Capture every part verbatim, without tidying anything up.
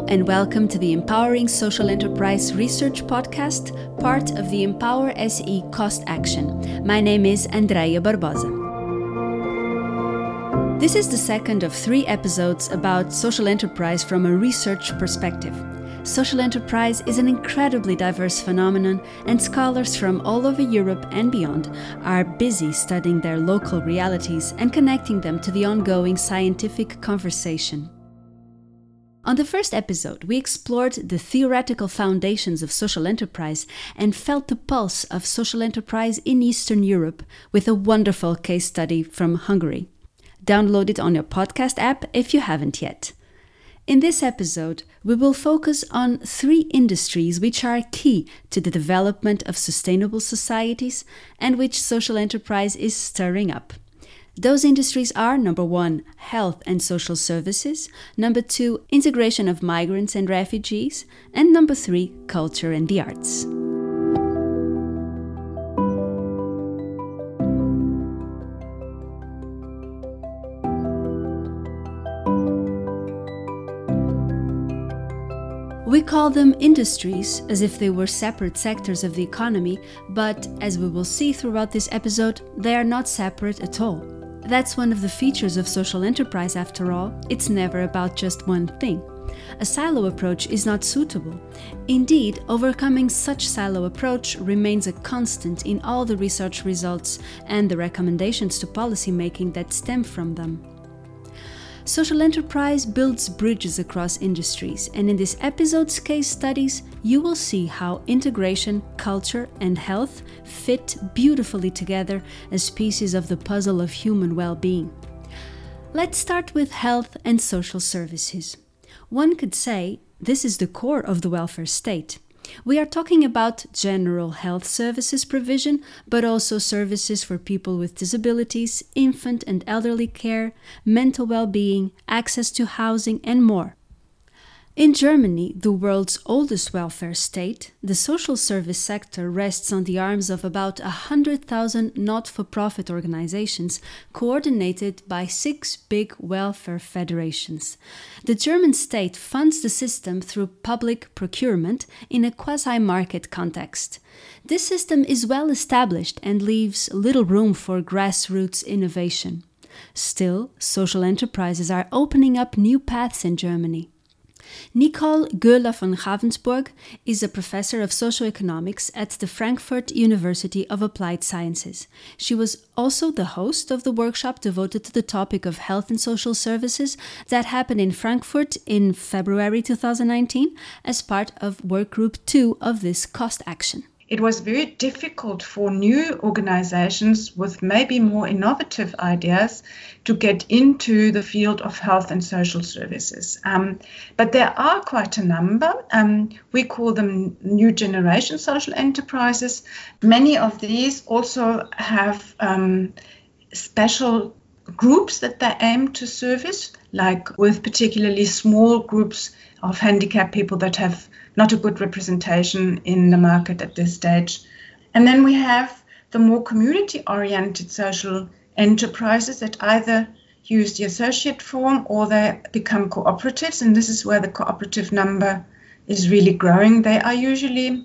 and welcome to the Empowering Social Enterprise Research Podcast, part of the Empower S E Cost Action. My name is Andrea Barbosa. This is the second of three episodes about social enterprise from a research perspective. Social enterprise is an incredibly diverse phenomenon, and scholars from all over Europe and beyond are busy studying their local realities and connecting them to the ongoing scientific conversation. On the first episode, we explored the theoretical foundations of social enterprise and felt the pulse of social enterprise in Eastern Europe with a wonderful case study from Hungary. Download it on your podcast app if you haven't yet. In this episode, we will focus on three industries which are key to the development of sustainable societies and which social enterprise is stirring up. Those industries are, number one, health and social services, number two, integration of migrants and refugees, and number three, culture and the arts. We call them industries as if they were separate sectors of the economy, but as we will see throughout this episode, they are not separate at all. That's one of the features of social enterprise after all. It's never about just one thing. A silo approach is not suitable. Indeed, overcoming such silo approach remains a constant in all the research results and the recommendations to policymaking that stem from them. Social enterprise builds bridges across industries, and in this episode's case studies, you will see how integration, culture, and health fit beautifully together as pieces of the puzzle of human well-being. Let's start with health and social services. One could say this is the core of the welfare state. We are talking about general health services provision, but also services for people with disabilities, infant and elderly care, mental well-being, access to housing, and more. In Germany, the world's oldest welfare state, the social service sector rests on the arms of about one hundred thousand not-for-profit organizations coordinated by six big welfare federations. The German state funds the system through public procurement in a quasi-market context. This system is well established and leaves little room for grassroots innovation. Still, social enterprises are opening up new paths in Germany. Nicole Göhler von Ravensburg is a professor of socioeconomics at the Frankfurt University of Applied Sciences. She was also the host of the workshop devoted to the topic of health and social services that happened in Frankfurt in February two thousand nineteen as part of Workgroup two of this cost action. It was very difficult for new organizations with maybe more innovative ideas to get into the field of health and social services. Um, but there are quite a number. Um, we call them new generation social enterprises. Many of these also have um, special groups that they aim to service, like with particularly small groups of handicapped people that have not a good representation in the market at this stage. And then we have the more community-oriented social enterprises that either use the associate form or they become cooperatives, and this is where the cooperative number is really growing. They are usually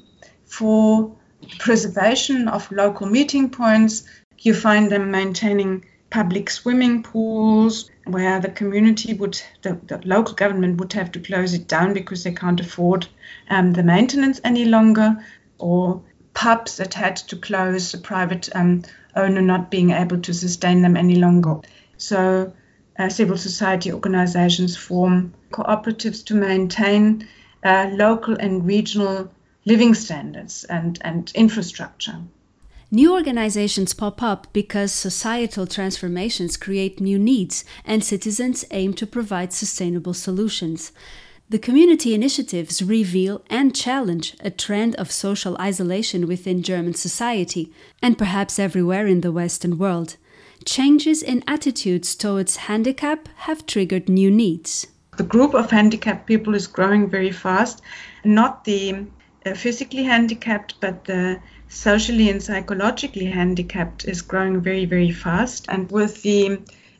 for preservation of local meeting points. You find them maintaining public swimming pools where the community would, the, the local government would have to close it down because they can't afford um, the maintenance any longer, or pubs that had to close, the private um, owner not being able to sustain them any longer. So uh, civil society organizations form cooperatives to maintain uh, local and regional living standards and, and infrastructure. New organizations pop up because societal transformations create new needs and citizens aim to provide sustainable solutions. The community initiatives reveal and challenge a trend of social isolation within German society and perhaps everywhere in the Western world. Changes in attitudes towards handicap have triggered new needs. The group of handicapped people is growing very fast, not the uh, physically handicapped, but the socially and psychologically handicapped is growing very, very fast. And with the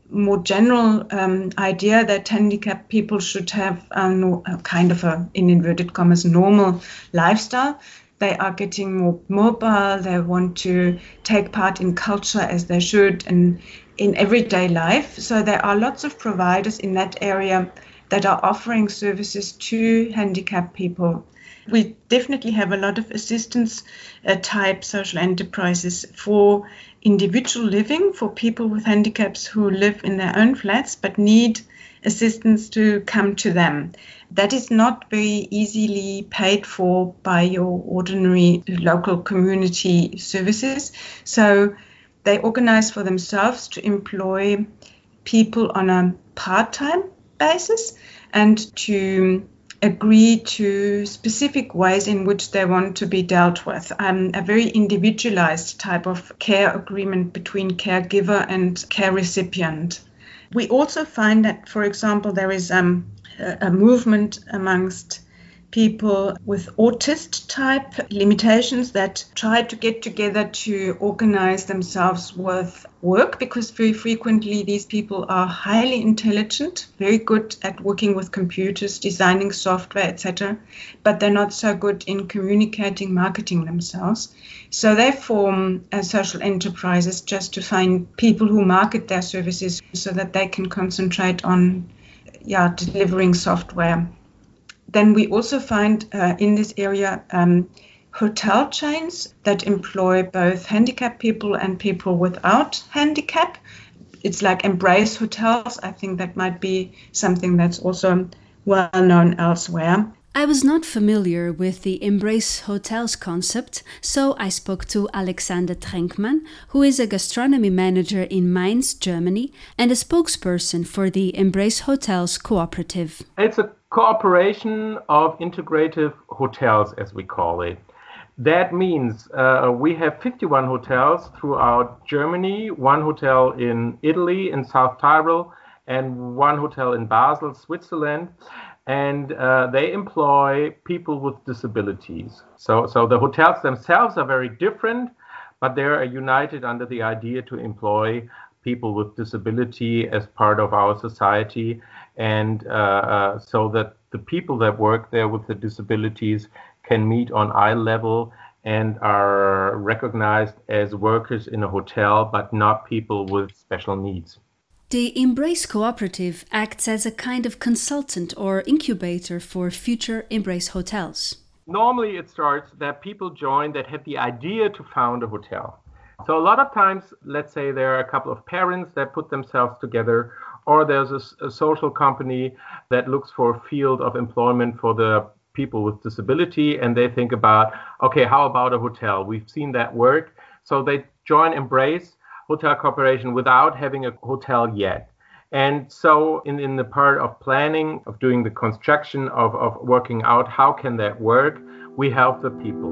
more general um, idea that handicapped people should have a, no, a kind of a, in inverted commas, normal lifestyle. They are getting more mobile. They want to take part in culture as they should and in everyday life. So there are lots of providers in that area that are offering services to handicapped people. We definitely have a lot of assistance uh, type social enterprises for individual living, for people with handicaps who live in their own flats but need assistance to come to them. That is not very easily paid for by your ordinary local community services. So they organize for themselves to employ people on a part-time basis and to agree to specific ways in which they want to be dealt with. Um, a very individualized type of care agreement between caregiver and care recipient. We also find that, for example, there is um, a, a movement amongst people with autist type limitations that try to get together to organize themselves with work, because very frequently these people are highly intelligent, very good at working with computers, designing software, et cetera, but they're not so good in communicating, marketing themselves. So they form uh, social enterprises just to find people who market their services so that they can concentrate on yeah, delivering software. Then we also find uh, in this area um, hotel chains that employ both handicapped people and people without handicap. It's like Embrace Hotels. I think that might be something that's also well known elsewhere. I was not familiar with the Embrace Hotels concept, so I spoke to Alexander Trenkmann, who is a gastronomy manager in Mainz, Germany, and a spokesperson for the Embrace Hotels Cooperative. It's a cooperation of integrative hotels, as we call it. That means uh, we have fifty-one hotels throughout Germany, one hotel in Italy, in South Tyrol, and one hotel in Basel, Switzerland. And uh, they employ people with disabilities. So, so the hotels themselves are very different, but they are united under the idea to employ people with disability as part of our society, and uh, uh, so that the people that work there with the disabilities can meet on eye level and are recognized as workers in a hotel, but not people with special needs. The Embrace Cooperative acts as a kind of consultant or incubator for future Embrace hotels. Normally it starts that people join that have the idea to found a hotel. So a lot of times, let's say there are a couple of parents that put themselves together, or there's a, a social company that looks for a field of employment for the people with disability, and they think about, okay, how about a hotel? We've seen that work. So they join Embrace Hotel Corporation without having a hotel yet. And so in, in the part of planning, of doing the construction, of, of working out how can that work, we help the people.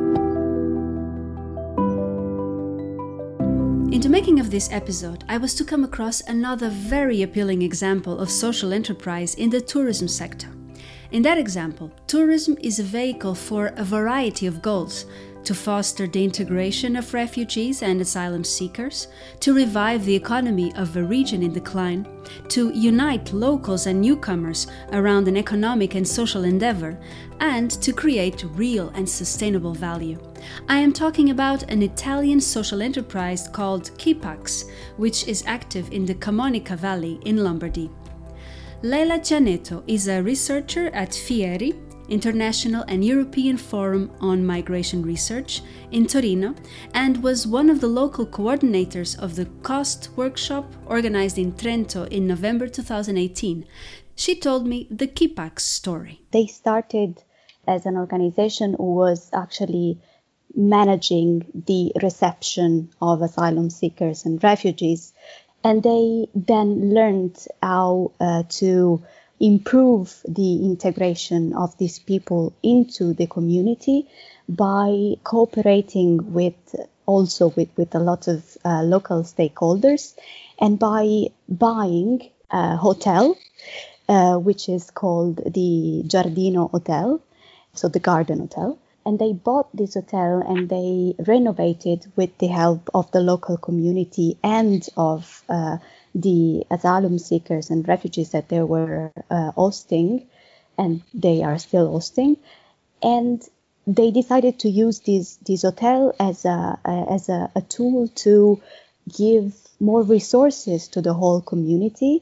In the making of this episode, I was to come across another very appealing example of social enterprise in the tourism sector. In that example, tourism is a vehicle for a variety of goals: to foster the integration of refugees and asylum seekers, to revive the economy of a region in decline, to unite locals and newcomers around an economic and social endeavor, and to create real and sustainable value. I am talking about an Italian social enterprise called Kipax, which is active in the Camonica Valley in Lombardy. Leila Gianetto is a researcher at FIERI, International and European Forum on Migration Research, in Torino, and was one of the local coordinators of the COST workshop organized in Trento in November two thousand eighteen. She told me the Kipax story. They started as an organization who was actually managing the reception of asylum seekers and refugees, and they then learned how uh, to improve the integration of these people into the community by cooperating with also with, with a lot of uh, local stakeholders, and by buying a hotel, uh, which is called the Giardino Hotel, so the Garden Hotel. And they bought this hotel and they renovated with the help of the local community and of uh, the asylum seekers and refugees that they were uh, hosting, and they are still hosting. And they decided to use this, this hotel as a, as a, a tool to give more resources to the whole community.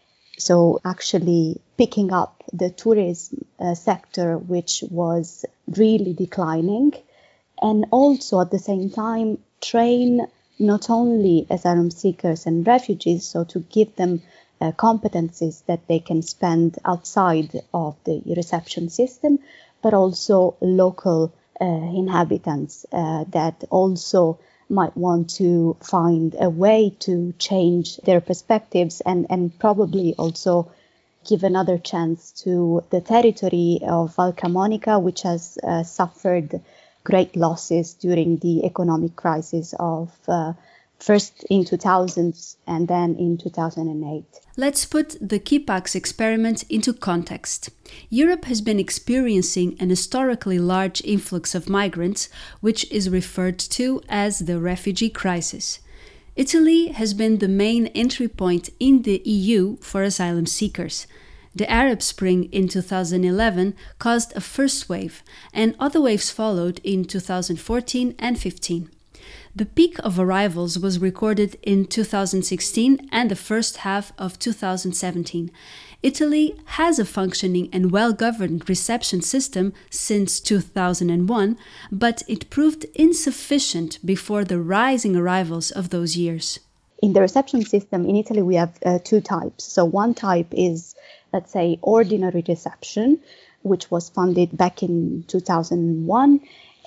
So actually picking up the tourism uh, sector, which was really declining, and also at the same time train not only asylum seekers and refugees, so to give them uh, competencies that they can spend outside of the reception system, but also local uh, inhabitants uh, that also might want to find a way to change their perspectives and, and probably also give another chance to the territory of Val Camonica, which has uh, suffered great losses during the economic crisis of uh, first in two thousand and then in two thousand eight. Let's put the Kipax experiment into context. Europe has been experiencing an historically large influx of migrants, which is referred to as the refugee crisis. Italy has been the main entry point in the E U for asylum seekers. The Arab Spring in two thousand eleven caused a first wave, and other waves followed in two thousand fourteen and fifteen. The peak of arrivals was recorded in two thousand sixteen and the first half of two thousand seventeen. Italy has a functioning and well-governed reception system since two thousand one, but it proved insufficient before the rising arrivals of those years. In the reception system in Italy, we have uh, two types. So one type is, let's say, ordinary reception, which was funded back in two thousand one,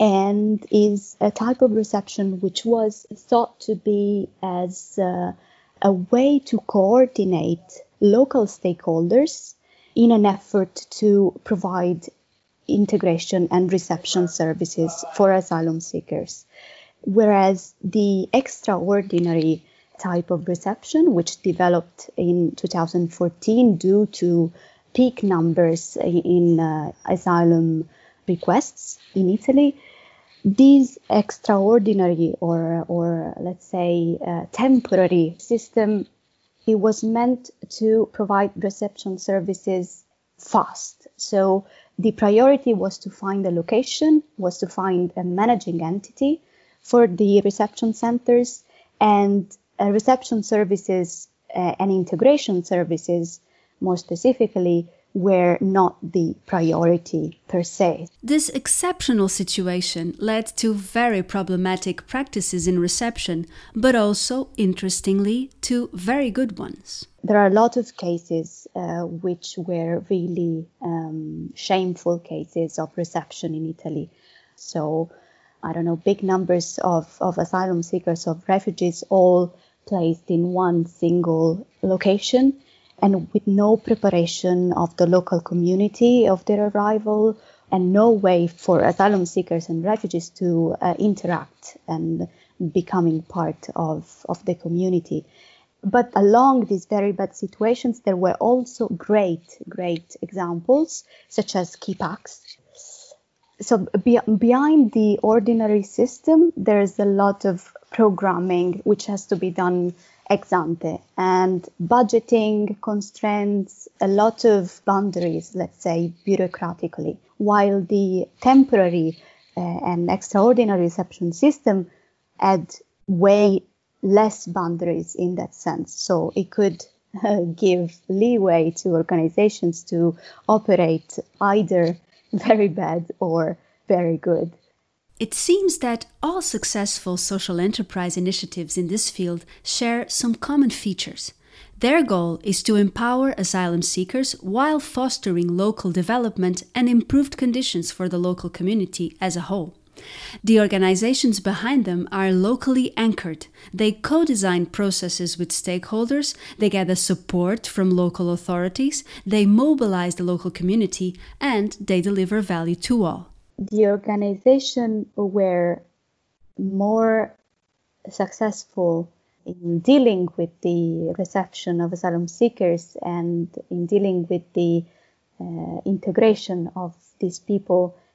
and is a type of reception which was thought to be as uh, a way to coordinate local stakeholders in an effort to provide integration and reception services for asylum seekers. Whereas the extraordinary type of reception, which developed in two thousand fourteen due to peak numbers in uh, asylum requests in Italy, this extraordinary or, or let's say, uh, temporary system, it was meant to provide reception services fast. So the priority was to find a location, was to find a managing entity for the reception centers, and uh, reception services uh, and integration services, more specifically, were not the priority per se. This exceptional situation led to very problematic practices in reception, but also, interestingly, to very good ones. There are a lot of cases uh, which were really um, shameful cases of reception in Italy. So, I don't know, big numbers of, of asylum seekers, of refugees, all placed in one single location, and with no preparation of the local community of their arrival, and no way for asylum seekers and refugees to uh, interact and becoming part of, of the community. But along these very bad situations, there were also great, great examples, such as Kipax. So be- behind the ordinary system, there's a lot of programming which has to be done ex ante, and budgeting constraints, a lot of boundaries, let's say, bureaucratically, while the temporary uh, and extraordinary reception system had way less boundaries in that sense. So it could uh, give leeway to organizations to operate either very bad or very good. It seems that all successful social enterprise initiatives in this field share some common features. Their goal is to empower asylum seekers while fostering local development and improved conditions for the local community as a whole. The organizations behind them are locally anchored. They co-design processes with stakeholders, they gather support from local authorities, they mobilize the local community, and they deliver value to all. The organization were more successful in dealing with the reception of asylum seekers and in dealing with the uh, integration of these people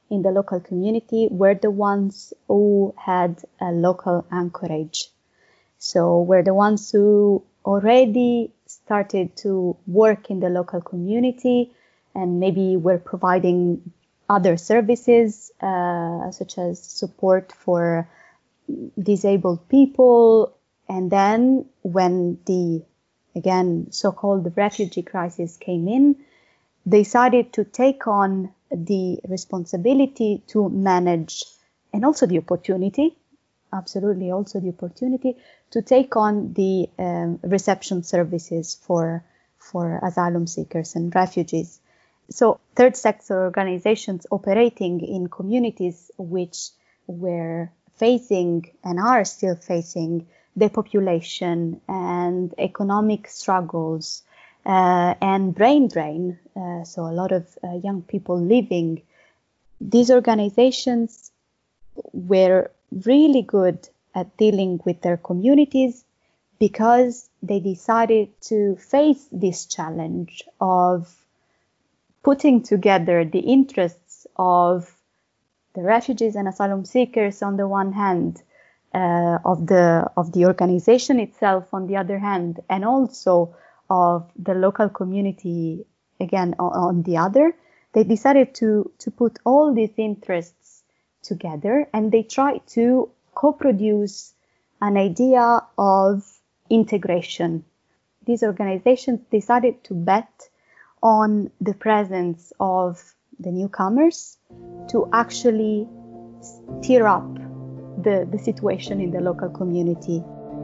in the local community were the ones who had a local anchorage. So were the ones who already started to work in the local community and maybe were providing other services, uh, such as support for disabled people. And then when the, again, so-called refugee crisis came in, they decided to take on the responsibility to manage, and also the opportunity, absolutely also the opportunity, to take on the um, reception services for, for asylum seekers and refugees. So third sector organizations operating in communities which were facing and are still facing depopulation and economic struggles uh, and brain drain, uh, so a lot of uh, young people leaving. These organizations were really good at dealing with their communities because they decided to face this challenge of putting together the interests of the refugees and asylum seekers on the one hand, uh, of the of the organization itself on the other hand, and also of the local community again on, on the other. They decided to to put all these interests together, and they tried to co-produce an idea of integration. These organizations decided to bet on the presence of the newcomers to actually stir up the, the situation in the local community.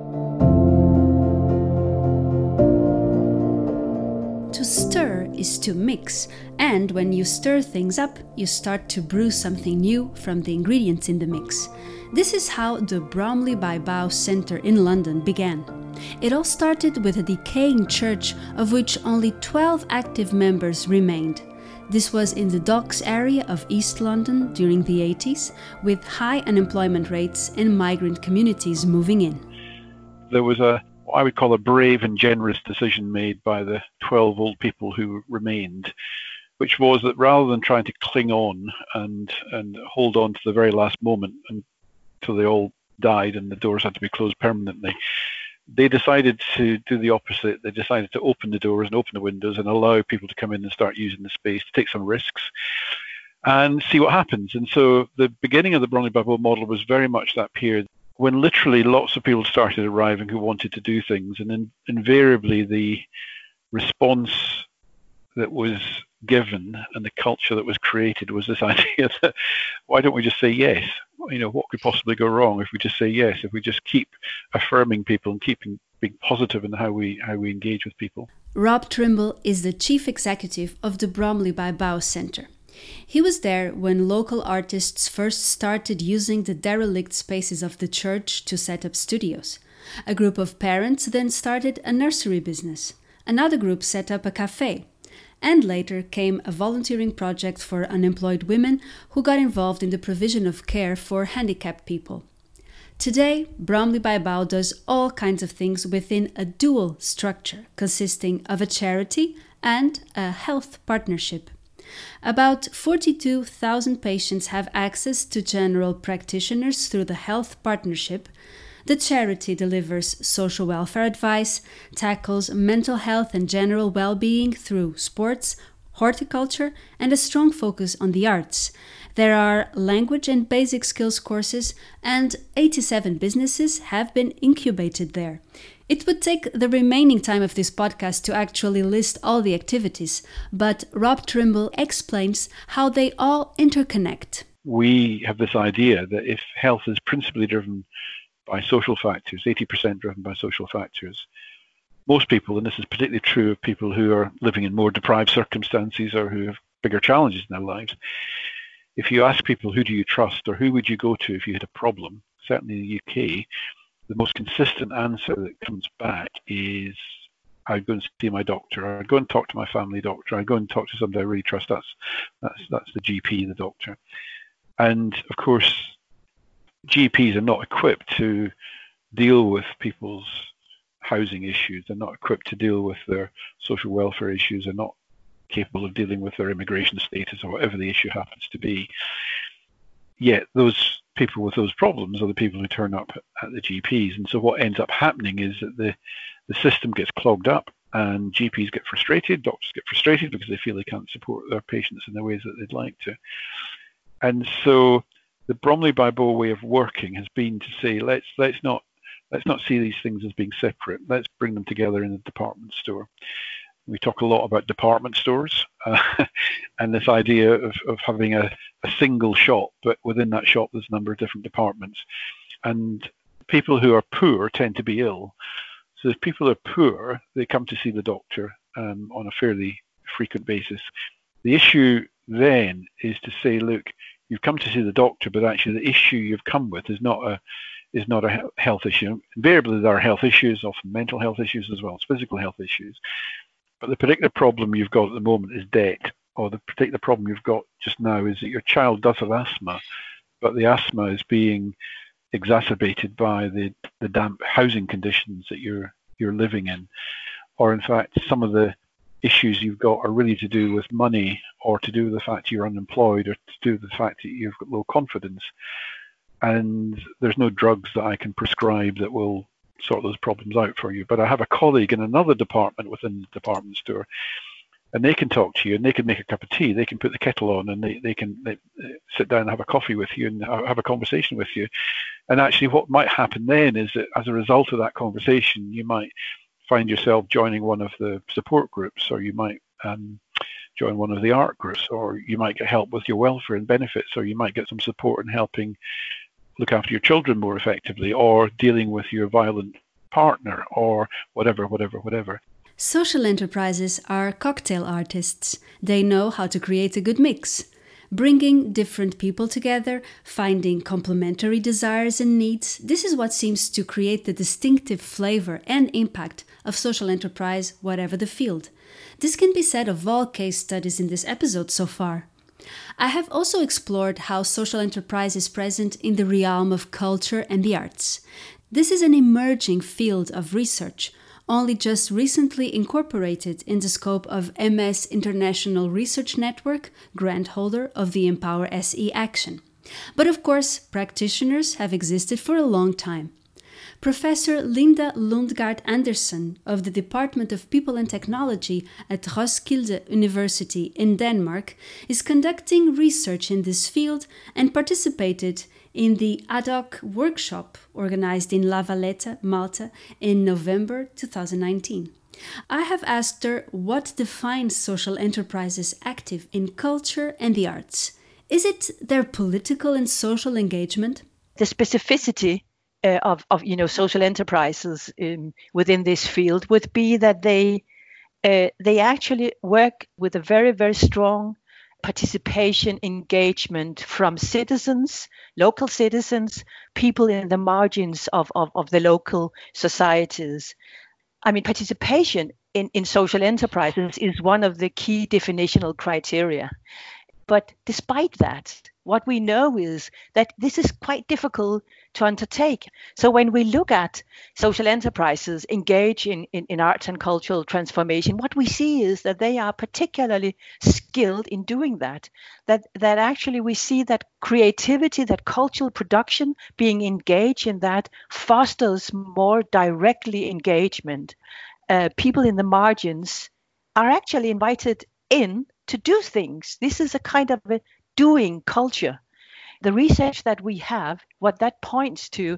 To stir is to mix, and when you stir things up, you start to brew something new from the ingredients in the mix. This is how the Bromley by Bow Centre in London began. It all started with a decaying church of which only twelve active members remained. This was in the Docks area of East London during the eighties, with high unemployment rates and migrant communities moving in. There was a, what I would call a brave and generous decision made by the twelve old people who remained, which was that rather than trying to cling on and, and hold on to the very last moment until they all died and the doors had to be closed permanently, they decided to do the opposite. They decided to open the doors and open the windows and allow people to come in and start using the space, to take some risks and see what happens. And so the beginning of the Bromley by Bow model was very much that period when literally lots of people started arriving who wanted to do things. And then invariably the response that was given and the culture that was created was this idea that why don't we just say yes? You know, what could possibly go wrong if we just say yes, if we just keep affirming people and keeping being positive in how we how we engage with people. Rob Trimble is the chief executive of the Bromley by Bow Centre. He was there when local artists first started using the derelict spaces of the church to set up studios. A group of parents then started a nursery business. Another group set up a cafe. And later came a volunteering project for unemployed women who got involved in the provision of care for handicapped people. Today, Bromley by Bow does all kinds of things within a dual structure consisting of a charity and a health partnership. About forty-two thousand patients have access to general practitioners through the health partnership. The charity delivers social welfare advice, tackles mental health and general well-being through sports, horticulture, and a strong focus on the arts. There are language and basic skills courses, and eighty-seven businesses have been incubated there. It would take the remaining time of this podcast to actually list all the activities, but Rob Trimble explains how they all interconnect. We have this idea that if health is principally driven by social factors, eighty percent driven by social factors, most people, and this is particularly true of people who are living in more deprived circumstances or who have bigger challenges in their lives, if you ask people who do you trust or who would you go to if you had a problem, certainly in the U K, the most consistent answer that comes back is I'd go and see my doctor, I'd go and talk to my family doctor, I'd go and talk to somebody I really trust, that's that's that's the G P, the doctor. And of course, G Ps are not equipped to deal with people's housing issues. They're not equipped to deal with their social welfare issues. They're not capable of dealing with their immigration status or whatever the issue happens to be. Yet those people with those problems are the people who turn up at the G Ps. And so what ends up happening is that the, the system gets clogged up and G Ps get frustrated, doctors get frustrated because they feel they can't support their patients in the ways that they'd like to. And so the Bromley by Bow way of working has been to say, let's let's not let's not see these things as being separate. Let's bring them together in a department store. We talk a lot about department stores uh, and this idea of, of having a, a single shop, but within that shop there's a number of different departments. And people who are poor tend to be ill. So if people are poor, they come to see the doctor um, on a fairly frequent basis. The issue then is to say, look, you've come to see the doctor, but actually the issue you've come with is not a is not a health issue. Invariably there are health issues, often mental health issues as well as physical health issues. But the particular problem you've got at the moment is debt, or the particular problem you've got just now is that your child does have asthma, but the asthma is being exacerbated by the, the damp housing conditions that you're you're living in. Or in fact, some of the issues you've got are really to do with money, or to do with the fact you're unemployed, or to do with the fact that you've got low confidence. And there's no drugs that I can prescribe that will sort those problems out for you. But I have a colleague in another department within the department store, and they can talk to you, and they can make a cup of tea, they can put the kettle on, and they, they can they, they sit down and have a coffee with you and have a conversation with you. And actually what might happen then is that as a result of that conversation, you might find yourself joining one of the support groups, or you might um, join one of the art groups, or you might get help with your welfare and benefits, or you might get some support in helping look after your children more effectively, or dealing with your violent partner, or whatever, whatever, whatever. Social enterprises are cocktail artists. They know how to create a good mix, bringing different people together, finding complementary desires and needs. This is what seems to create the distinctive flavor and impact of social enterprise, whatever the field. This can be said of all case studies in this episode so far. I have also explored how social enterprise is present in the realm of culture and the arts. This is an emerging field of research, only just recently incorporated in the scope of M S International Research Network, grant holder of the Empower S E action. But of course, practitioners have existed for a long time. Professor Linda Lundgaard Andersen of the Department of People and Technology at Roskilde University in Denmark is conducting research in this field and participated in the ad hoc workshop organized in La Valletta, Malta in November twenty nineteen. I have asked her what defines social enterprises active in culture and the arts. Is it their political and social engagement? The specificity Uh, of, of you know social enterprises um, within this field would be that they uh, they actually work with a very very strong participation engagement from citizens, local citizens, people in the margins of, of, of the local societies. I mean, participation in, in social enterprises is one of the key definitional criteria. But despite that, what we know is that this is quite difficult to undertake. So when we look at social enterprises engage in, in, in arts and cultural transformation, what we see is that they are particularly skilled in doing that. That, that actually we see that creativity, that cultural production, being engaged in that fosters more directly engagement. Uh, people in the margins are actually invited in to do things. This is a kind of a doing culture. The research that we have, what that points to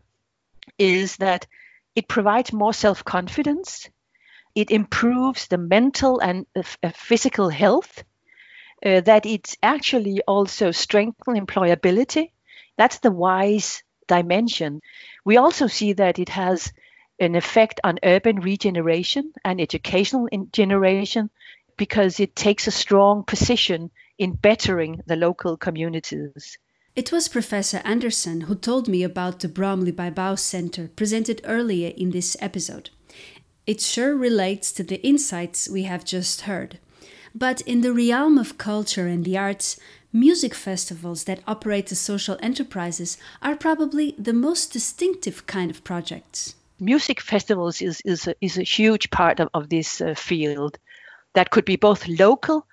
is that it provides more self-confidence, it improves the mental and uh, physical health, uh, that it actually also strengthens employability. That's the WISE dimension. We also see that it has an effect on urban regeneration and educational generation, because it takes a strong position in bettering the local communities. It was Professor Andersen who told me about the Bromley by Bow Center presented earlier in this episode. It sure relates to the insights we have just heard. But in the realm of culture and the arts, music festivals that operate as social enterprises are probably the most distinctive kind of projects. Music festivals is, is, a, is a huge part of, of this uh, field. That could be both local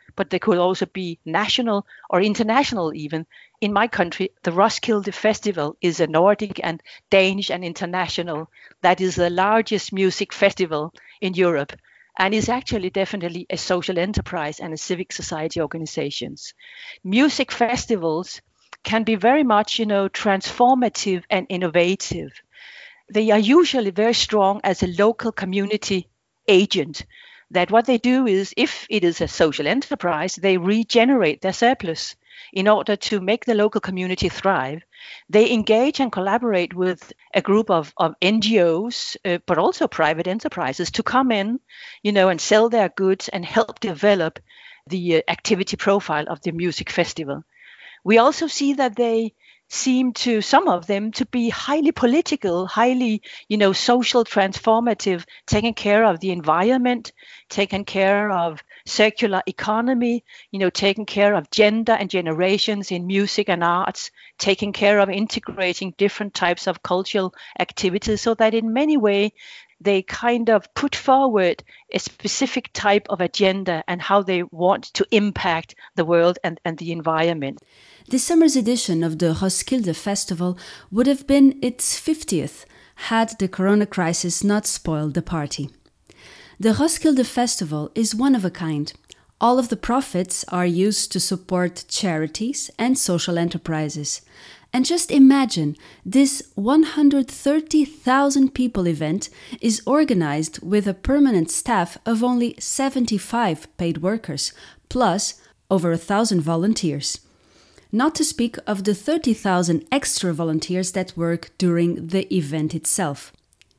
but they could also be national or international even. In my country, the Roskilde Festival is a Nordic and Danish and international. That is the largest music festival in Europe, and is actually definitely a social enterprise and a civic society organizations. Music festivals can be very much, you know, transformative and innovative. They are usually very strong as a local community agent. That what they do is, if it is a social enterprise, they regenerate their surplus in order to make the local community thrive. They engage and collaborate with a group of, of N G Os, uh, but also private enterprises to come in, you know, and sell their goods and help develop the uh, activity profile of the music festival. We also see that they seem to, some of them, to be highly political, highly, you know, social, transformative, taking care of the environment, taking care of circular economy, you know, taking care of gender and generations in music and arts, taking care of integrating different types of cultural activities, so that in many ways they kind of put forward a specific type of agenda and how they want to impact the world and, and the environment. This summer's edition of the Roskilde Festival would have been its fiftieth had the corona crisis not spoiled the party. The Roskilde Festival is one of a kind. All of the profits are used to support charities and social enterprises. And just imagine, this one hundred thirty thousand people event is organized with a permanent staff of only seventy-five paid workers, plus over a thousand volunteers. Not to speak of the thirty thousand extra volunteers that work during the event itself.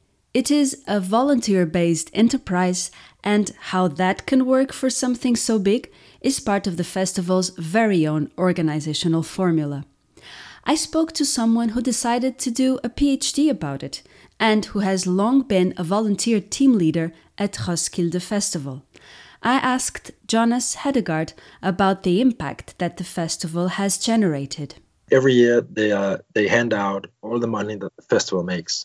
It is a volunteer-based enterprise, and how that can work for something so big is part of the festival's very own organizational formula. I spoke to someone who decided to do a PhD about it, and who has long been a volunteer team leader at Roskilde Festival. I asked Jonas Hedegaard about the impact that the festival has generated. Every year they uh, they hand out all the money that the festival makes.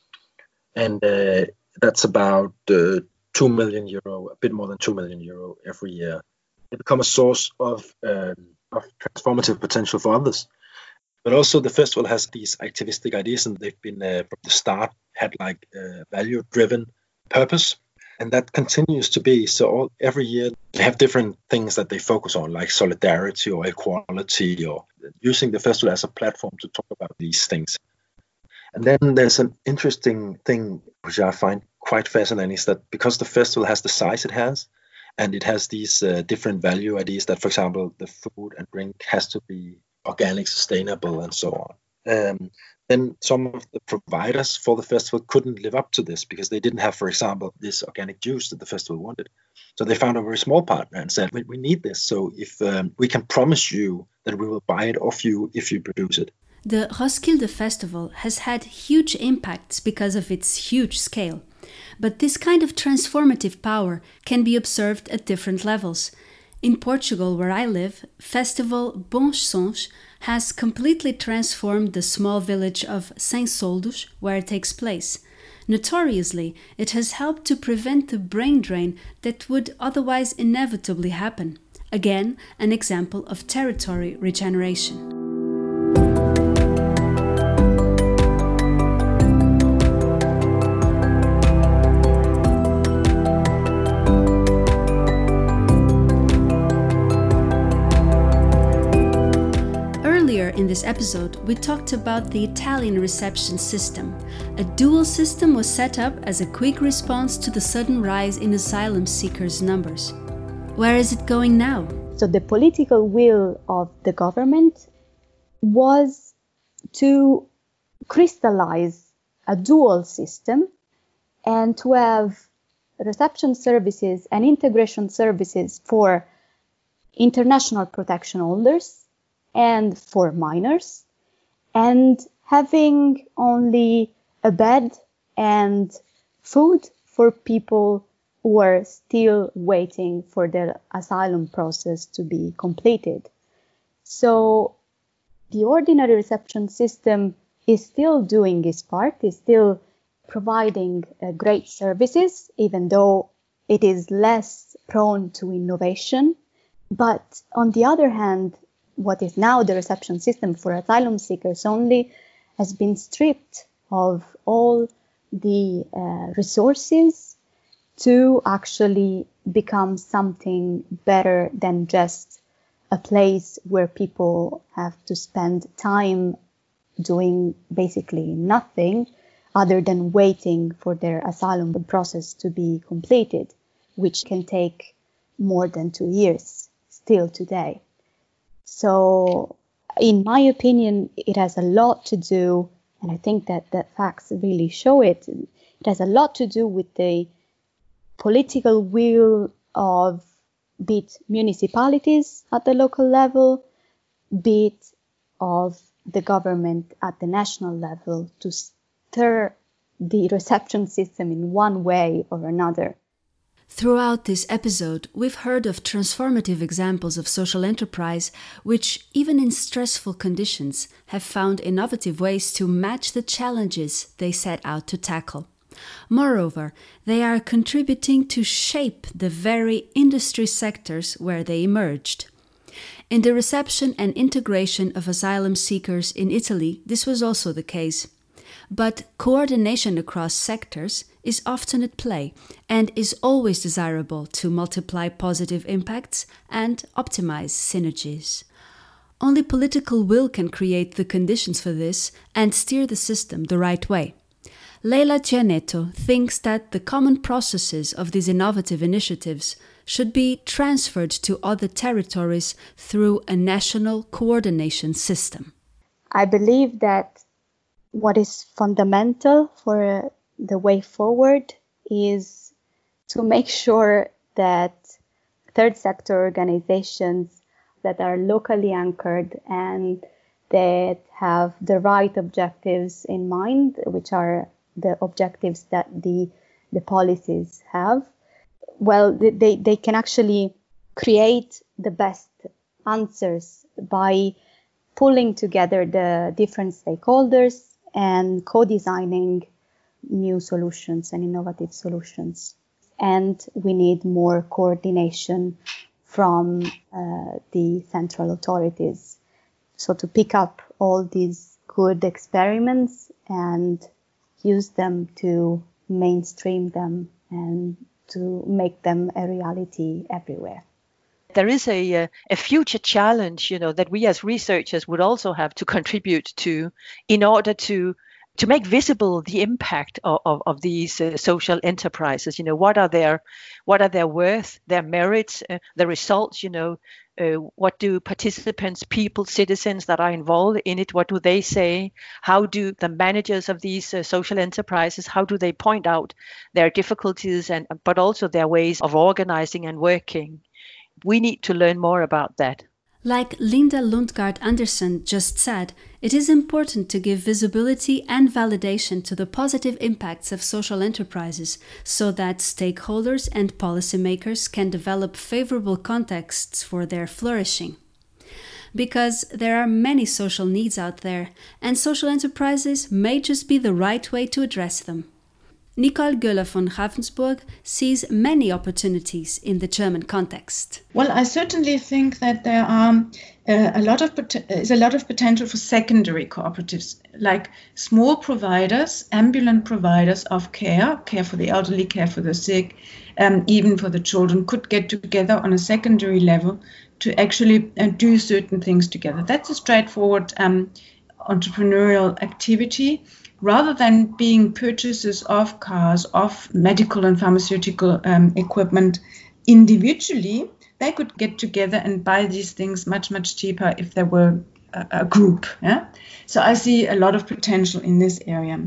And uh, that's about uh, two million euro, a bit more than two million euro every year. They become a source of, um, of transformative potential for others. But also the festival has these activistic ideas, and they've been uh, from the start had like a value-driven purpose. And that continues to be. So all, every year they have different things that they focus on, like solidarity or equality, or using the festival as a platform to talk about these things. And then there's an interesting thing which I find quite fascinating, is that because the festival has the size it has, and it has these uh, different value ideas that, for example, the food and drink has to be organic, sustainable, and so on. Um, then some of the providers for the festival couldn't live up to this because they didn't have, for example, this organic juice that the festival wanted. So they found a very small partner and said, we, we need this. So if um, we can promise you that we will buy it off you if you produce it. The Roskilde Festival has had huge impacts because of its huge scale. But this kind of transformative power can be observed at different levels. In Portugal, where I live, Festival Bons Sons has completely transformed the small village of Sem Soldos, where it takes place. Notoriously, it has helped to prevent the brain drain that would otherwise inevitably happen. Again, an example of territory regeneration. In this episode, we talked about the Italian reception system. A dual system was set up as a quick response to the sudden rise in asylum seekers' numbers. Where is it going now? So the political will of the government was to crystallize a dual system and to have reception services and integration services for international protection holders and for minors, and having only a bed and food for people who are still waiting for their asylum process to be completed. So the ordinary reception system is still doing its part, is still providing uh, great services, even though it is less prone to innovation. But on the other hand, what is now the reception system for asylum seekers only has been stripped of all the uh, resources to actually become something better than just a place where people have to spend time doing basically nothing other than waiting for their asylum process to be completed, which can take more than two years still today. So in my opinion, it has a lot to do, and I think that the facts really show it, it has a lot to do with the political will of be it municipalities at the local level, be it of the government at the national level to stir the reception system in one way or another. Throughout this episode, we've heard of transformative examples of social enterprise which, even in stressful conditions, have found innovative ways to match the challenges they set out to tackle. Moreover, they are contributing to shape the very industry sectors where they emerged. In the reception and integration of asylum seekers in Italy, this was also the case. But coordination across sectors is often at play and is always desirable to multiply positive impacts and optimize synergies. Only political will can create the conditions for this and steer the system the right way. Leila Gianetto thinks that the common processes of these innovative initiatives should be transferred to other territories through a national coordination system. I believe that what is fundamental for the way forward is to make sure that third sector organizations that are locally anchored and that have the right objectives in mind, which are the objectives that the the policies have, well, they, they can actually create the best answers by pulling together the different stakeholders and co-designing new solutions and innovative solutions. And we need more coordination from uh, the central authorities. So to pick up all these good experiments and use them to mainstream them and to make them a reality everywhere. There is a, a future challenge, you know, that we as researchers would also have to contribute to in order to to make visible the impact of, of, of these uh, social enterprises. You know, what are their what are their worth, their merits, uh, the results, you know, uh, what do participants, people, citizens that are involved in it, what do they say? How do the managers of these uh, social enterprises, how do they point out their difficulties and but also their ways of organizing and working? We need to learn more about that. Like Linda Lundgaard Andersen just said, it is important to give visibility and validation to the positive impacts of social enterprises so that stakeholders and policymakers can develop favorable contexts for their flourishing. Because there are many social needs out there, and social enterprises may just be the right way to address them. Nicole Göller von Ravensburg sees many opportunities in the German context. Well, I certainly think that there are uh, a lot of pot- is a lot of potential for secondary cooperatives, like small providers, ambulant providers of care, care for the elderly, care for the sick, um, even for the children, could get together on a secondary level to actually uh, do certain things together. That's a straightforward um, entrepreneurial activity. Rather than being purchasers of cars, of medical and pharmaceutical um, equipment individually, they could get together and buy these things much, much cheaper if there were a, a group. Yeah? So I see a lot of potential in this area.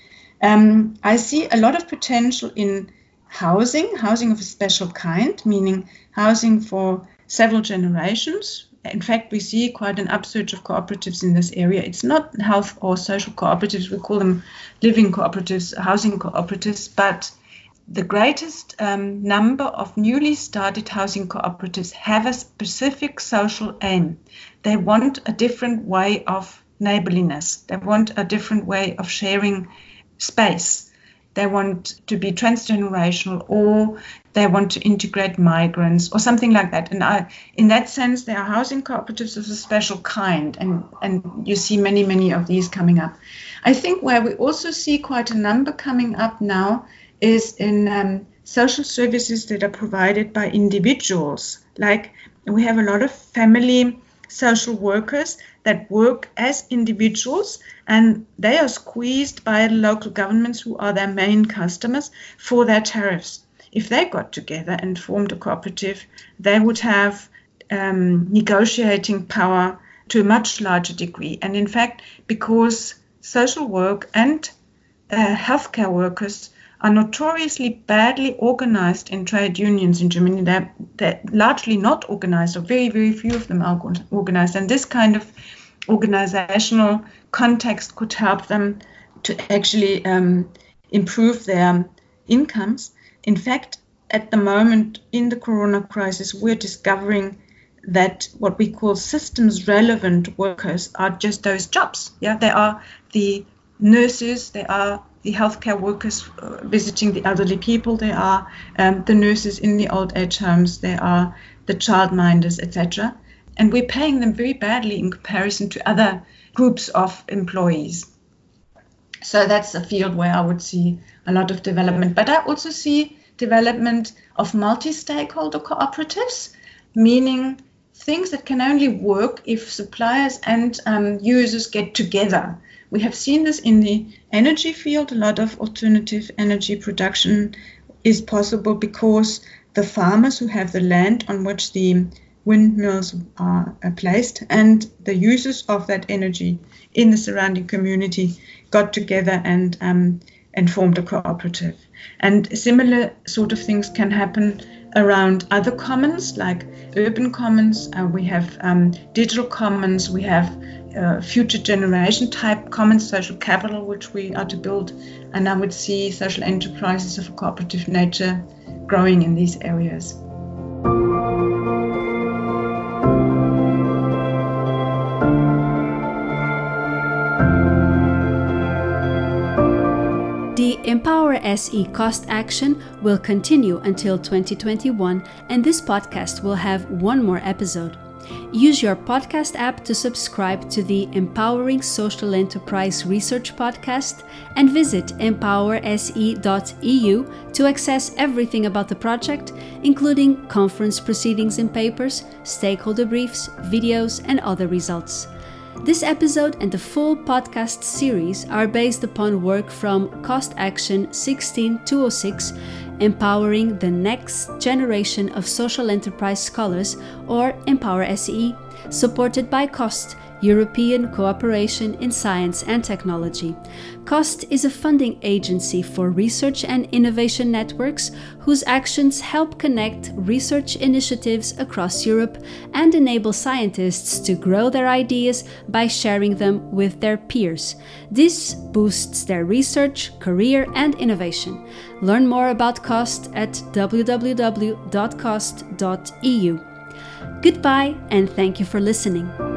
Um, I see a lot of potential in housing, housing of a special kind, meaning housing for several generations. In fact, we see quite an upsurge of cooperatives in this area. It's not health or social cooperatives, we call them living cooperatives, housing cooperatives, but the greatest um, number of newly started housing cooperatives have a specific social aim. They want a different way of neighborliness. They want a different way of sharing space. they want to be transgenerational, or they want to integrate migrants or something like that. And I, in that sense, there are housing cooperatives of a special kind, and, and you see many, many of these coming up. I think where we also see quite a number coming up now is in um, social services that are provided by individuals. Like we have a lot of family social workers that work as individuals, and they are squeezed by the local governments, who are their main customers, for their tariffs. If they got together and formed a cooperative, they would have um, negotiating power to a much larger degree. And in fact, because social work and uh, healthcare workers are notoriously badly organized in trade unions in Germany, they're, they're largely not organized, or very, very few of them are organized. And this kind of organizational context could help them to actually um, improve their incomes. In fact, at the moment in the corona crisis, we're discovering that what we call systems relevant workers are just those jobs. Yeah, they are the nurses, they are the healthcare workers uh, visiting the elderly people, they are um, the nurses in the old age homes, they are the childminders, et cetera. And we're paying them very badly in comparison to other groups of employees. So that's a field where I would see a lot of development. But I also see development of multi-stakeholder cooperatives, meaning things that can only work if suppliers and um, users get together. We have seen this in the energy field. A lot of alternative energy production is possible because the farmers who have the land on which the windmills are placed and the users of that energy in the surrounding community got together and um, and formed a cooperative. And similar sort of things can happen around other commons, like urban commons. Uh, we have um, digital commons, we have uh, future generation type commons, social capital, which we are to build. And I would see social enterprises of a cooperative nature growing in these areas. The Empower S E cost action will continue until twenty twenty-one, and this podcast will have one more episode. Use your podcast app to subscribe to the Empowering Social Enterprise Research Podcast and visit empower s e dot e u to access everything about the project, including conference proceedings and papers, stakeholder briefs, videos, and other results. This episode and the full podcast series are based upon work from Cost Action sixteen two oh six, Empowering the Next Generation of Social Enterprise Scholars, or Empower S E, supported by COST, European Cooperation in Science and Technology. COST is a funding agency for research and innovation networks whose actions help connect research initiatives across Europe and enable scientists to grow their ideas by sharing them with their peers. This boosts their research, career, and innovation. Learn more about COST at w w w dot cost dot e u. Goodbye, and thank you for listening.